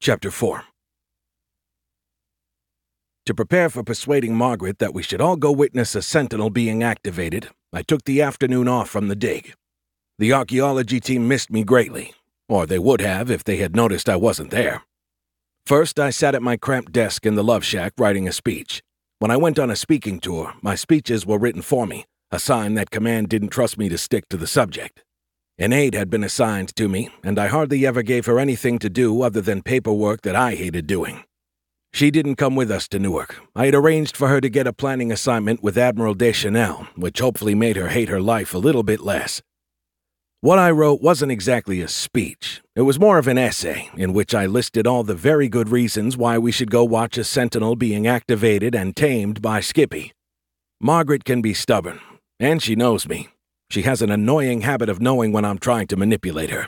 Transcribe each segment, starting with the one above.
Chapter 4. To prepare for persuading Margaret that we should all go witness a sentinel being activated, I took the afternoon off from the dig. The archaeology team missed me greatly, or they would have if they had noticed I wasn't there. First, I sat at my cramped desk in the Love Shack writing a speech. When I went on a speaking tour, my speeches were written for me, a sign that command didn't trust me to stick to the subject. An aide had been assigned to me, and I hardly ever gave her anything to do other than paperwork that I hated doing. She didn't come with us to Newark. I had arranged for her to get a planning assignment with Admiral Deschanel, which hopefully made her hate her life a little bit less. What I wrote wasn't exactly a speech. It was more of an essay, in which I listed all the very good reasons why we should go watch a sentinel being activated and tamed by Skippy. Margaret can be stubborn, and she knows me. She has an annoying habit of knowing when I'm trying to manipulate her.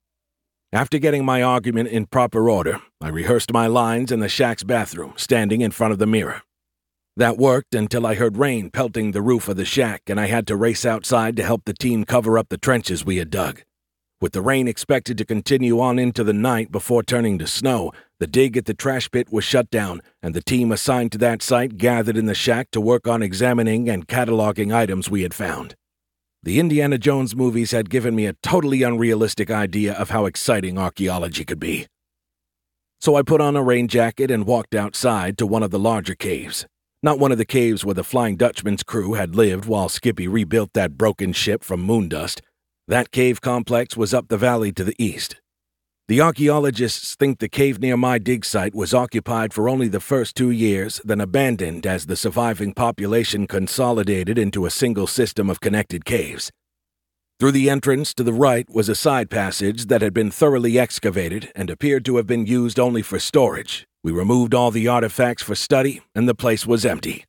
After getting my argument in proper order, I rehearsed my lines in the shack's bathroom, standing in front of the mirror. That worked until I heard rain pelting the roof of the shack, and I had to race outside to help the team cover up the trenches we had dug. With the rain expected to continue on into the night before turning to snow, the dig at the trash pit was shut down, and the team assigned to that site gathered in the shack to work on examining and cataloging items we had found. The Indiana Jones movies had given me a totally unrealistic idea of how exciting archaeology could be. So I put on a rain jacket and walked outside to one of the larger caves. Not one of the caves where the Flying Dutchman's crew had lived while Skippy rebuilt that broken ship from Moondust. That cave complex was up the valley to the east. The archaeologists think the cave near my dig site was occupied for only the first 2 years, then abandoned as the surviving population consolidated into a single system of connected caves. Through the entrance to the right was a side passage that had been thoroughly excavated and appeared to have been used only for storage. We removed all the artifacts for study, and the place was empty.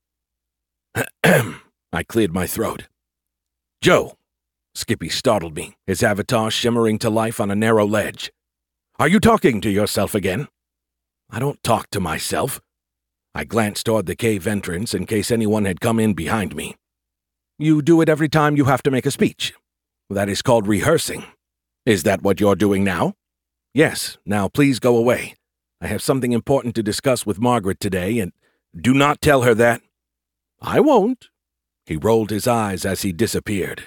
I cleared my throat. "Joe!" Skippy startled me, his avatar shimmering to life on a narrow ledge. "Are you talking to yourself again?" "I don't talk to myself." I glanced toward the cave entrance in case anyone had come in behind me. "You do it every time you have to make a speech. That is called rehearsing. Is that what you're doing now?" "Yes. Now please go away. I have something important to discuss with Margaret today, and do not tell her that." "I won't." He rolled his eyes as he disappeared.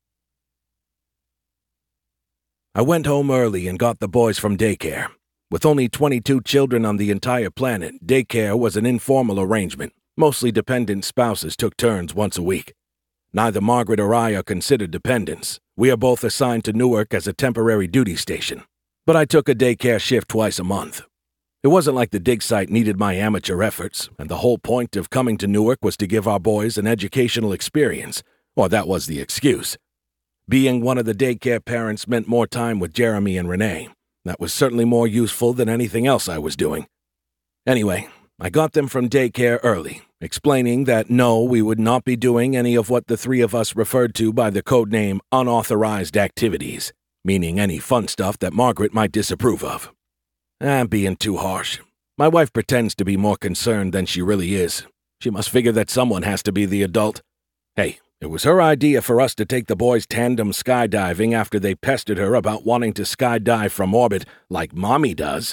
I went home early and got the boys from daycare. With only 22 children on the entire planet, daycare was an informal arrangement. Mostly dependent spouses took turns once a week. Neither Margaret or I are considered dependents. We are both assigned to Newark as a temporary duty station. But I took a daycare shift twice a month. It wasn't like the dig site needed my amateur efforts, and the whole point of coming to Newark was to give our boys an educational experience, or that was the excuse. Being one of the daycare parents meant more time with Jeremy and Renee. That was certainly more useful than anything else I was doing. Anyway, I got them from daycare early, explaining that no, we would not be doing any of what the three of us referred to by the code name unauthorized activities, meaning any fun stuff that Margaret might disapprove of. I'm being too harsh. My wife pretends to be more concerned than she really is. She must figure that someone has to be the adult. Hey, it was her idea for us to take the boys tandem skydiving after they pestered her about wanting to skydive from orbit like Mommy does.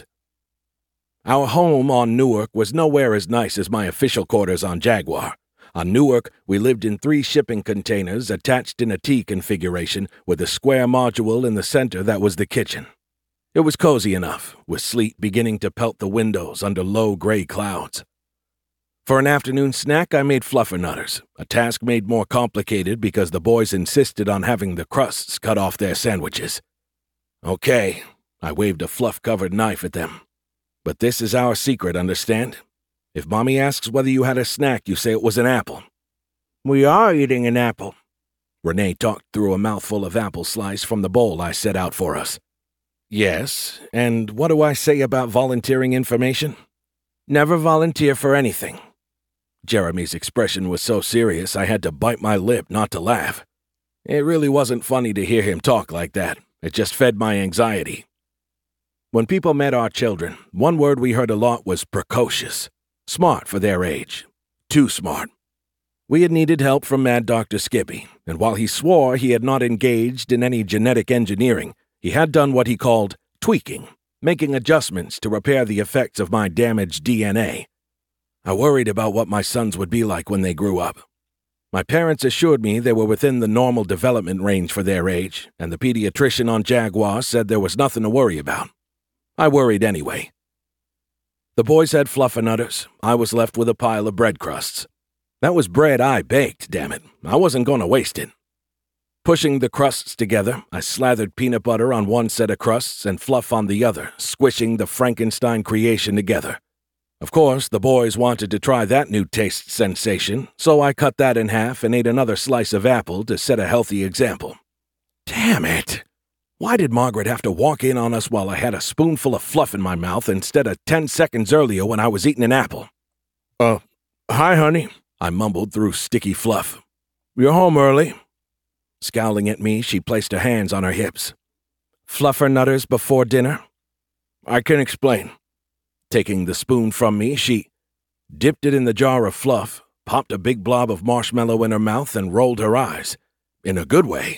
Our home on Newark was nowhere as nice as my official quarters on Jaguar. On Newark, we lived in 3 shipping containers attached in a T configuration with a square module in the center that was the kitchen. It was cozy enough, with sleet beginning to pelt the windows under low gray clouds. For an afternoon snack, I made fluffernutters, a task made more complicated because the boys insisted on having the crusts cut off their sandwiches. "Okay," I waved a fluff-covered knife at them. "But this is our secret, understand? If Mommy asks whether you had a snack, you say it was an apple." "We are eating an apple." Renee talked through a mouthful of apple slice from the bowl I set out for us. "Yes, and what do I say about volunteering information?" "Never volunteer for anything." Jeremy's expression was so serious I had to bite my lip not to laugh. It really wasn't funny to hear him talk like that. It just fed my anxiety. When people met our children, one word we heard a lot was precocious. Smart for their age. Too smart. We had needed help from Mad Dr. Skippy, and while he swore he had not engaged in any genetic engineering, he had done what he called tweaking, making adjustments to repair the effects of my damaged DNA. I worried about what my sons would be like when they grew up. My parents assured me they were within the normal development range for their age, and the pediatrician on Jaguar said there was nothing to worry about. I worried anyway. The boys had Fluffernutters. I was left with a pile of bread crusts. That was bread I baked, damn it. I wasn't going to waste it. Pushing the crusts together, I slathered peanut butter on one set of crusts and fluff on the other, squishing the Frankenstein creation together. Of course, the boys wanted to try that new taste sensation, so I cut that in half and ate another slice of apple to set a healthy example. Damn it! Why did Margaret have to walk in on us while I had a spoonful of fluff in my mouth instead of 10 seconds earlier when I was eating an apple? Hi, honey, I mumbled through sticky fluff. You're home early. Scowling at me, she placed her hands on her hips. Fluffernutters before dinner? I can explain. Taking the spoon from me, she dipped it in the jar of fluff, popped a big blob of marshmallow in her mouth, and rolled her eyes. In a good way.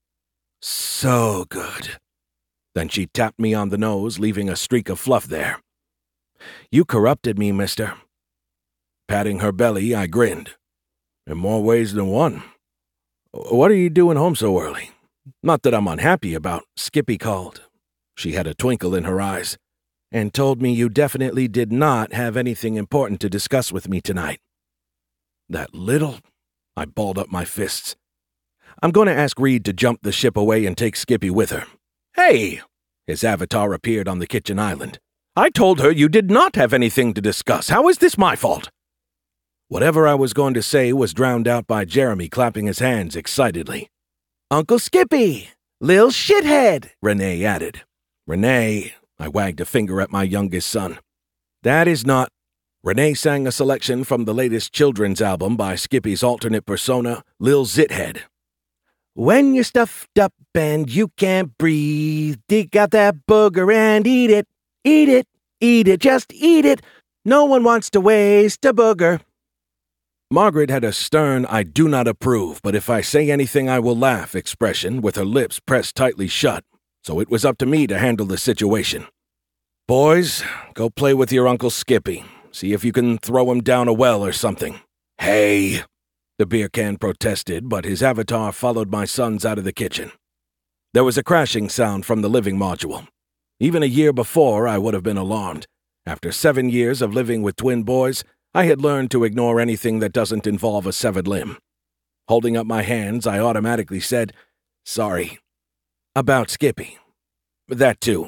So good. Then she tapped me on the nose, leaving a streak of fluff there. You corrupted me, mister. Patting her belly, I grinned. In more ways than one. What are you doing home so early? Not that I'm unhappy about. Skippy called. She had a twinkle in her eyes. And told me you definitely did not have anything important to discuss with me tonight. That little... I balled up my fists. I'm going to ask Reed to jump the ship away and take Skippy with her. Hey! His avatar appeared on the kitchen island. I told her you did not have anything to discuss. How is this my fault? Whatever I was going to say was drowned out by Jeremy clapping his hands excitedly. Uncle Skippy! Lil shithead! Renee added. Renee... I wagged a finger at my youngest son. That is not... Renee sang a selection from the latest children's album by Skippy's alternate persona, Lil Zithead. When you're stuffed up and you can't breathe, dig out that booger and eat it. Eat it, eat it, just eat it. No one wants to waste a booger. Margaret had a stern, I do not approve, but if I say anything I will laugh expression with her lips pressed tightly shut. So it was up to me to handle the situation. Boys, go play with your Uncle Skippy. See if you can throw him down a well or something. Hey! The beer can protested, but his avatar followed my sons out of the kitchen. There was a crashing sound from the living module. Even a year before, I would have been alarmed. After 7 years of living with twin boys, I had learned to ignore anything that doesn't involve a severed limb. Holding up my hands, I automatically said, sorry. About Skippy. That too.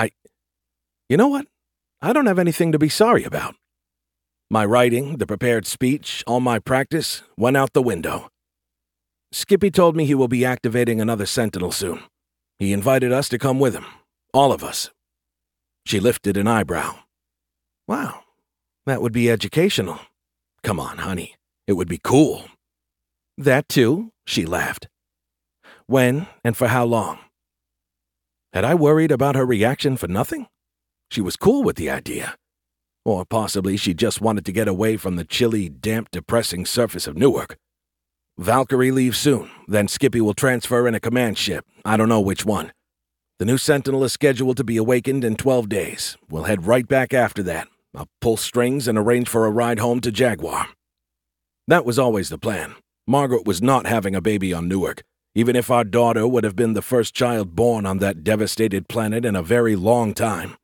You know what? I don't have anything to be sorry about. My writing, the prepared speech, all my practice went out the window. Skippy told me he will be activating another Sentinel soon. He invited us to come with him. All of us. She lifted an eyebrow. Wow, that would be educational. Come on, honey. It would be cool. That too, she laughed. When and for how long? Had I worried about her reaction for nothing? She was cool with the idea. Or possibly she just wanted to get away from the chilly, damp, depressing surface of Newark. Valkyrie leaves soon, then Skippy will transfer in a command ship. I don't know which one. The new Sentinel is scheduled to be awakened in 12 days. We'll head right back after that. I'll pull strings and arrange for a ride home to Jaguar. That was always the plan. Margaret was not having a baby on Newark, even if our daughter would have been the first child born on that devastated planet in a very long time.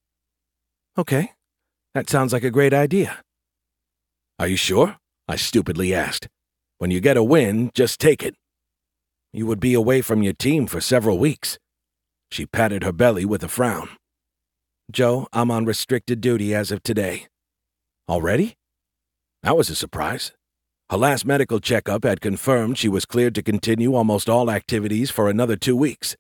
Okay, that sounds like a great idea. Are you sure? I stupidly asked. When you get a win, just take it. You would be away from your team for several weeks. She patted her belly with a frown. Joe, I'm on restricted duty as of today. Already? That was a surprise. Her last medical checkup had confirmed she was cleared to continue almost all activities for another 2 weeks.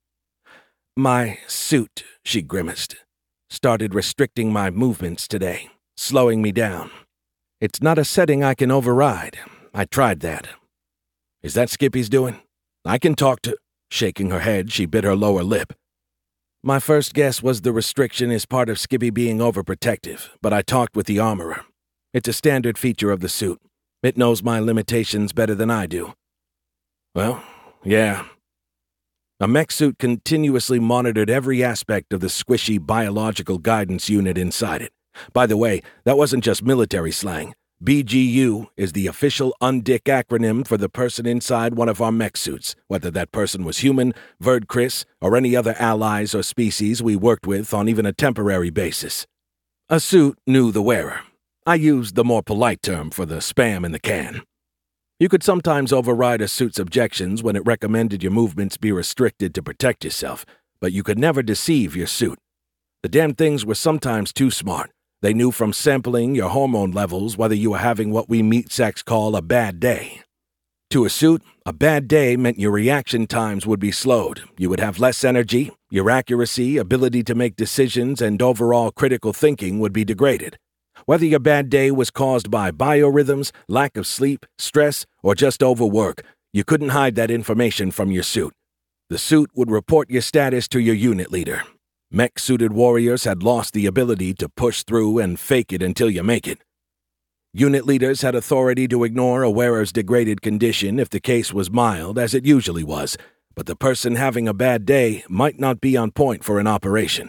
My suit, she grimaced, started restricting my movements today, slowing me down. It's not a setting I can override. I tried that. Is that Skippy's doing? I can talk to... Shaking her head, she bit her lower lip. My first guess was the restriction is part of Skippy being overprotective, but I talked with the armorer. It's a standard feature of the suit. It knows my limitations better than I do. Well, yeah. A mech suit continuously monitored every aspect of the squishy biological guidance unit inside it. By the way, that wasn't just military slang. BGU is the official UNDIC acronym for the person inside one of our mech suits, whether that person was human, Verd Chris, or any other allies or species we worked with on even a temporary basis. A suit knew the wearer. I used the more polite term for the spam in the can. You could sometimes override a suit's objections when it recommended your movements be restricted to protect yourself, but you could never deceive your suit. The damn things were sometimes too smart. They knew from sampling your hormone levels whether you were having what we meat sacks call a bad day. To a suit, a bad day meant your reaction times would be slowed, you would have less energy, your accuracy, ability to make decisions, and overall critical thinking would be degraded. Whether your bad day was caused by biorhythms, lack of sleep, stress, or just overwork, you couldn't hide that information from your suit. The suit would report your status to your unit leader. Mech-suited warriors had lost the ability to push through and fake it until you make it. Unit leaders had authority to ignore a wearer's degraded condition if the case was mild, as it usually was, but the person having a bad day might not be on point for an operation.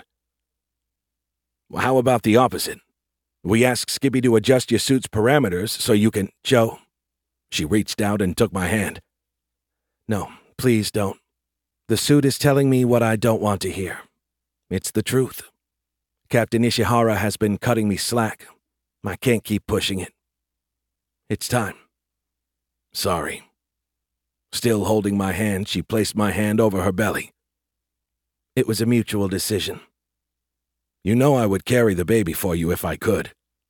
Well, how about the opposite? We asked Skippy to adjust your suit's parameters so you can... Joe. She reached out and took my hand. No, please don't. The suit is telling me what I don't want to hear. It's the truth. Captain Ishihara has been cutting me slack. I can't keep pushing it. It's time. Sorry. Still holding my hand, she placed my hand over her belly. It was a mutual decision. You know I would carry the baby for you if I could.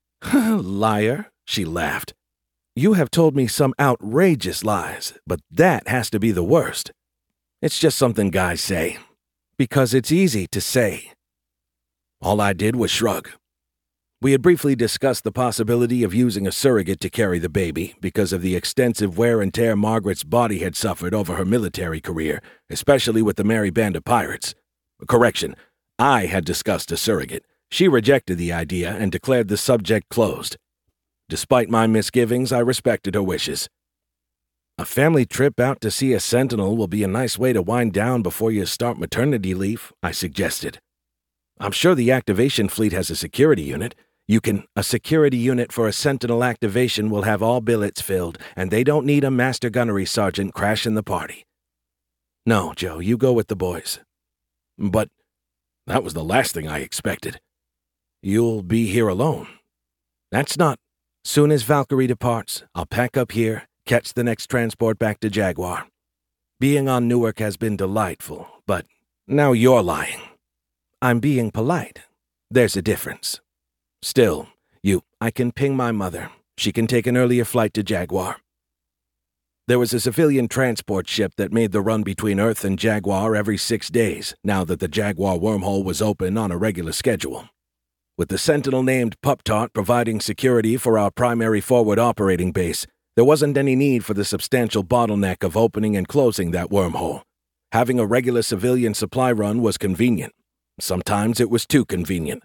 Liar, she laughed. You have told me some outrageous lies, but that has to be the worst. It's just something guys say. Because it's easy to say. All I did was shrug. We had briefly discussed the possibility of using a surrogate to carry the baby because of the extensive wear and tear Margaret's body had suffered over her military career, especially with the Merry Band of Pirates. Correction, I had discussed a surrogate. She rejected the idea and declared the subject closed. Despite my misgivings, I respected her wishes. A family trip out to see a sentinel will be a nice way to wind down before you start maternity leave, I suggested. I'm sure the activation fleet has a security unit. A security unit for a sentinel activation will have all billets filled, and they don't need a master gunnery sergeant crashing the party. No, Joe, you go with the boys. But that was the last thing I expected. You'll be here alone. That's not. Soon as Valkyrie departs, I'll pack up here, catch the next transport back to Jaguar. Being on Newark has been delightful, but now you're lying. I'm being polite. There's a difference. Still, I can ping my mother. She can take an earlier flight to Jaguar. There was a civilian transport ship that made the run between Earth and Jaguar every 6 days, now that the Jaguar wormhole was open on a regular schedule. With the Sentinel named Pup-Tart providing security for our primary forward operating base, there wasn't any need for the substantial bottleneck of opening and closing that wormhole. Having a regular civilian supply run was convenient. Sometimes it was too convenient.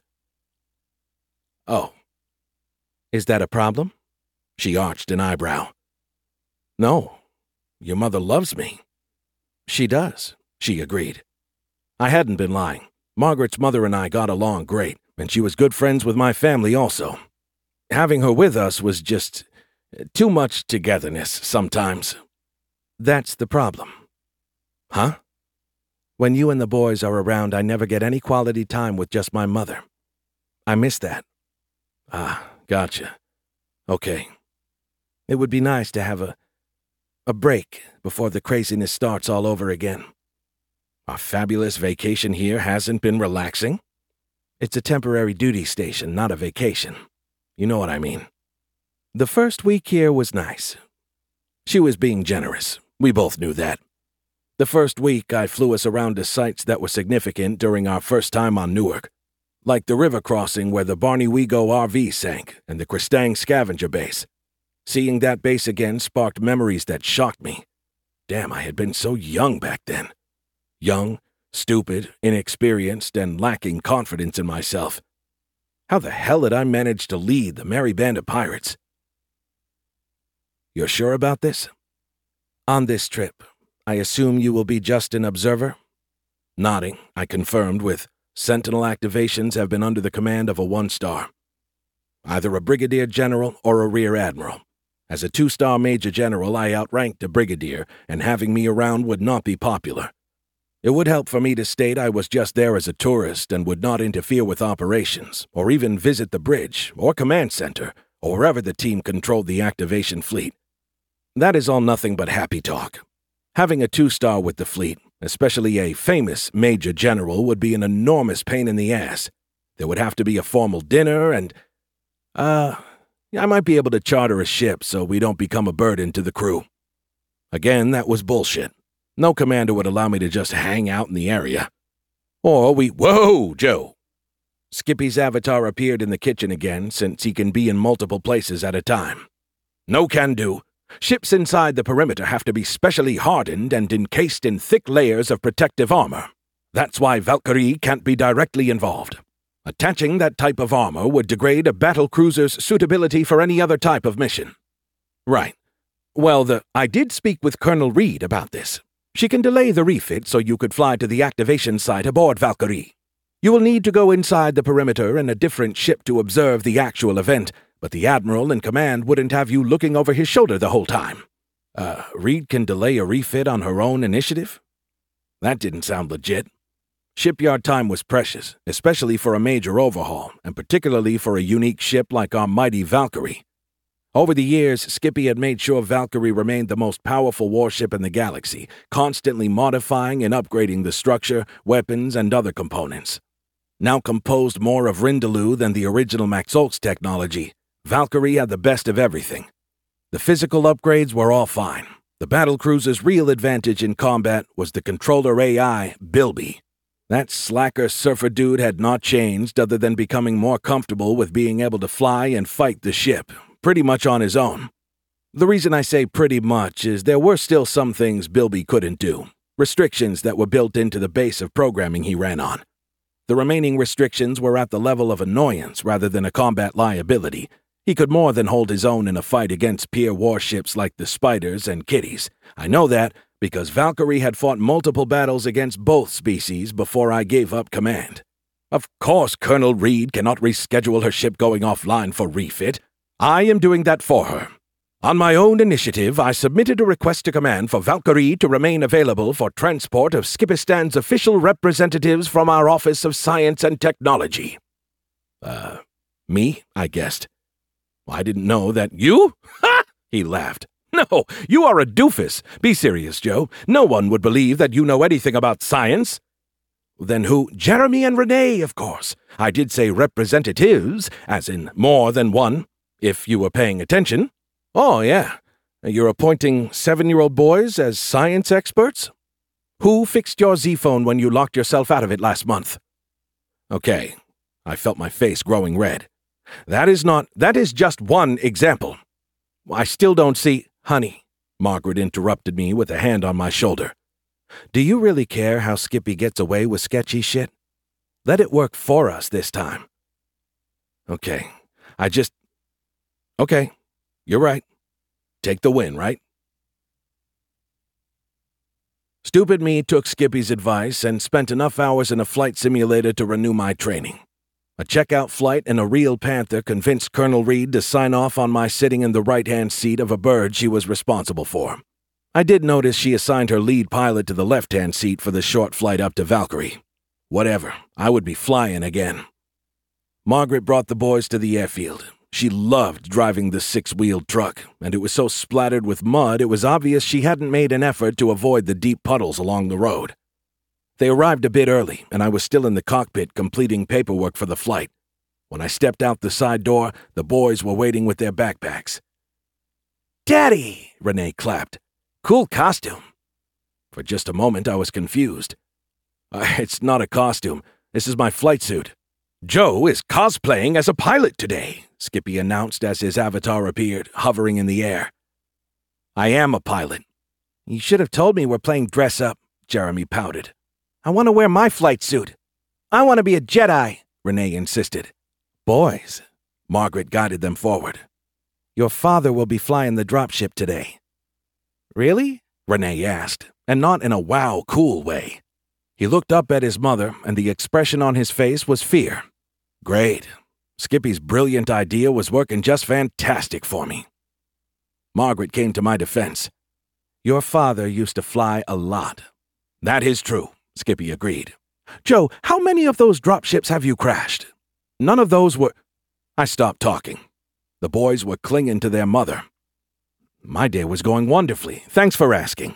Oh. Is that a problem? She arched an eyebrow. No. Your mother loves me. She does, she agreed. I hadn't been lying. Margaret's mother and I got along great, and she was good friends with my family also. Having her with us was just too much togetherness sometimes. That's the problem. Huh? When you and the boys are around, I never get any quality time with just my mother. I miss that. Ah, gotcha. Okay. It would be nice to have a break before the craziness starts all over again. Our fabulous vacation here hasn't been relaxing? It's a temporary duty station, not a vacation. You know what I mean. The first week here was nice. She was being generous. We both knew that. The first week, I flew us around to sites that were significant during our first time on Newark, like the river crossing where the Barney Wego RV sank and the Kristang scavenger base. Seeing that base again sparked memories that shocked me. Damn, I had been so young back then. Young, stupid, inexperienced, and lacking confidence in myself. How the hell had I managed to lead the Merry Band of Pirates? You're sure about this? On this trip, I assume you will be just an observer? Nodding, I confirmed with, Sentinel activations have been under the command of a 1-star. Either a brigadier general or a rear admiral. As a 2-star major general, I outranked a brigadier, and having me around would not be popular. It would help for me to state I was just there as a tourist and would not interfere with operations, or even visit the bridge, or command center, or wherever the team controlled the activation fleet. That is all nothing but happy talk. Having a 2-star with the fleet, especially a famous major general, would be an enormous pain in the ass. There would have to be a formal dinner and, I might be able to charter a ship so we don't become a burden to the crew. Again, that was bullshit. No commander would allow me to just hang out in the area. Or whoa, Joe! Skippy's avatar appeared in the kitchen again, since he can be in multiple places at a time. No can do. Ships inside the perimeter have to be specially hardened and encased in thick layers of protective armor. That's why Valkyrie can't be directly involved. Attaching that type of armor would degrade a battle cruiser's suitability for any other type of mission. Right. Well, I did speak with Colonel Reed about this. She can delay the refit so you could fly to the activation site aboard Valkyrie. You will need to go inside the perimeter in a different ship to observe the actual event, but the Admiral in command wouldn't have you looking over his shoulder the whole time. Reed can delay a refit on her own initiative? That didn't sound legit. Shipyard time was precious, especially for a major overhaul, and particularly for a unique ship like our mighty Valkyrie. Over the years, Skippy had made sure Valkyrie remained the most powerful warship in the galaxy, constantly modifying and upgrading the structure, weapons, and other components. Now composed more of Rindaloo than the original Maxolx technology, Valkyrie had the best of everything. The physical upgrades were all fine. The battlecruiser's real advantage in combat was the controller AI, Bilby. That slacker surfer dude had not changed other than becoming more comfortable with being able to fly and fight the ship, pretty much on his own. The reason I say pretty much is there were still some things Bilby couldn't do, restrictions that were built into the base of programming he ran on. The remaining restrictions were at the level of annoyance rather than a combat liability. He could more than hold his own in a fight against peer warships like the Spiders and Kitties. I know that because Valkyrie had fought multiple battles against both species before I gave up command. Of course Colonel Reed cannot reschedule her ship going offline for refit. I am doing that for her. On my own initiative, I submitted a request to command for Valkyrie to remain available for transport of Skipistan's official representatives from our Office of Science and Technology. Me? I guessed. I didn't know that you? Ha! He laughed. No, you are a doofus. Be serious, Joe. No one would believe that you know anything about science. Then who? Jeremy and Renee, of course. I did say representatives, as in more than one, if you were paying attention. Oh, yeah. You're appointing 7-year-old boys as science experts? Who fixed your Z-phone when you locked yourself out of it last month? Okay. I felt my face growing red. That is just one example. I still don't see... Honey, Margaret interrupted me with a hand on my shoulder. Do you really care how Skippy gets away with sketchy shit? Let it work for us this time. Okay. Okay. You're right. Take the win, right? Stupid me took Skippy's advice and spent enough hours in a flight simulator to renew my training. A checkout flight and a real Panther convinced Colonel Reed to sign off on my sitting in the right-hand seat of a bird she was responsible for. I did notice she assigned her lead pilot to the left-hand seat for the short flight up to Valkyrie. Whatever, I would be flying again. Margaret brought the boys to the airfield. She loved driving the 6-wheeled truck, and it was so splattered with mud it was obvious she hadn't made an effort to avoid the deep puddles along the road. They arrived a bit early, and I was still in the cockpit completing paperwork for the flight. When I stepped out the side door, the boys were waiting with their backpacks. "Daddy!" Renee clapped. "Cool costume." For just a moment, I was confused. It's not a costume. This is my flight suit. Joe is cosplaying as a pilot today, Skippy announced as his avatar appeared, hovering in the air. I am a pilot. You should have told me we're playing dress-up, Jeremy pouted. I want to wear my flight suit. I want to be a Jedi, Renee insisted. Boys, Margaret guided them forward. Your father will be flying the dropship today. Really? Renee asked, and not in a wow cool way. He looked up at his mother, and the expression on his face was fear. Great. Skippy's brilliant idea was working just fantastic for me. Margaret came to my defense. Your father used to fly a lot. That is true, Skippy agreed. Joe, how many of those dropships have you crashed? None of those were... I stopped talking. The boys were clinging to their mother. My day was going wonderfully. Thanks for asking.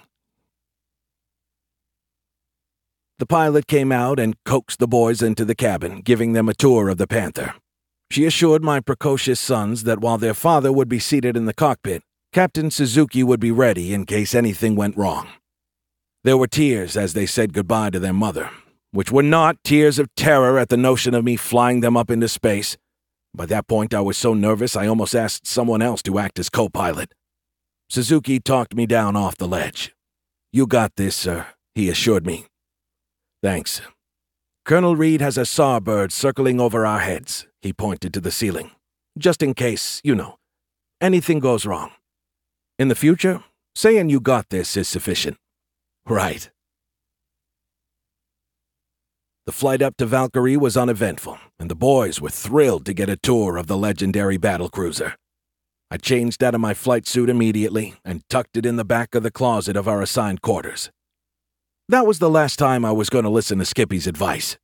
The pilot came out and coaxed the boys into the cabin, giving them a tour of the Panther. She assured my precocious sons that while their father would be seated in the cockpit, Captain Suzuki would be ready in case anything went wrong. There were tears as they said goodbye to their mother, which were not tears of terror at the notion of me flying them up into space. By that point, I was so nervous I almost asked someone else to act as co-pilot. Suzuki talked me down off the ledge. You got this, sir, he assured me. Thanks. Colonel Reed has a Starbird circling over our heads, he pointed to the ceiling. Just in case, anything goes wrong. In the future, saying you got this is sufficient. Right. The flight up to Valkyrie was uneventful, and the boys were thrilled to get a tour of the legendary battlecruiser. I changed out of my flight suit immediately and tucked it in the back of the closet of our assigned quarters. That was the last time I was going to listen to Skippy's advice.